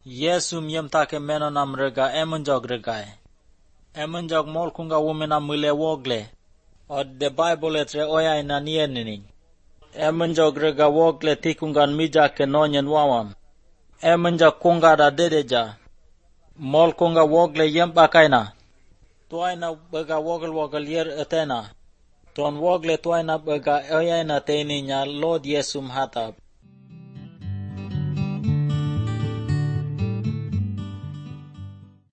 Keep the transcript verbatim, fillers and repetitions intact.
Yesum yem take meno nam rega emunjog regai. Emunjog mol kunga wumena mule wogle. Od the Bible etre oya ina niening. Emunjog rega wogle tikungan mija ke nonyen wawam. Emunjog kunga da dedeja. Mol kunga wogle yem bakaina. Tuaina bega wogel wogel yer etena. Ton wogle tuaina bega oya ina teininya Lord Yesum hatab.